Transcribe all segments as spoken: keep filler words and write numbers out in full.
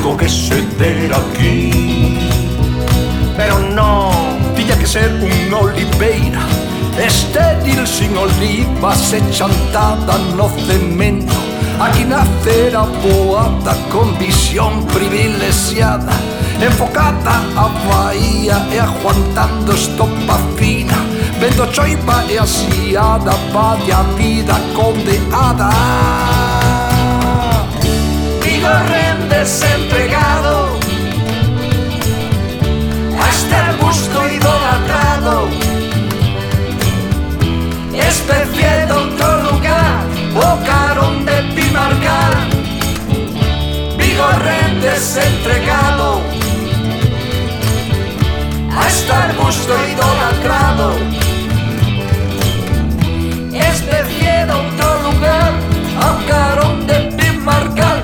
único que se terá aquí. Pero no, tiña que ser un oliveira estéril, sin olivas e chantada no cemento. Aquí nacera boata con visión privilexiada, enfocada a bahía e aguantando estopa fina, vendo choiva e asiada, vaya vida condeada. Vigo rende desempregado a este arbusto idolatrado, especie de otro lugar, o carón de Pimarcal. Vigo rende desentregado a este arbusto idolatrado, especie de otro lugar, o carón de Pimarcal.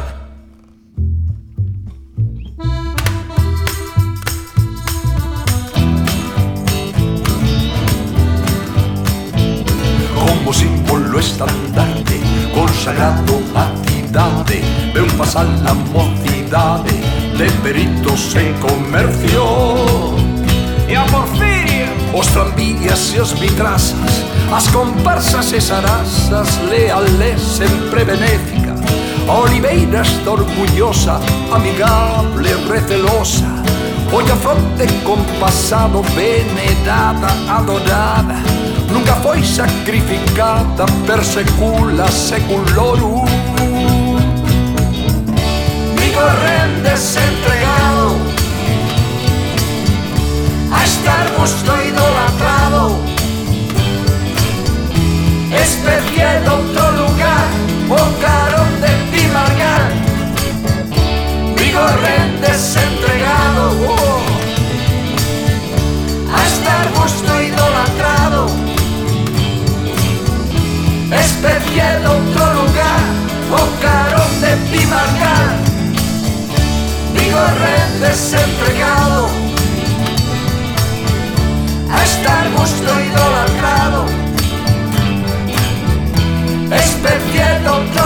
Como símbolo estandarte, consagrado a cidade, ven pasar la mocidade de peritos en comercio. E a Porfiria, os tranvías e os vitrazas, as comparsas e sarasas, leales, sempre benéfica, a Oliveira está orgullosa, amigable, recelosa, olla fronte compasado, venerada, adorada, nunca foi sacrificada per secula seculorum. Vigo rende desentregado a este arbusto idolatrado, especie de otro lugar, o carón de Pimarcal. Vigo rende desentregado oh, a este arbusto idolatrado, especie de otro lugar, o carón de Pimarcal. Vigo rende desempregado a este arbusto idolatrado, especie de otro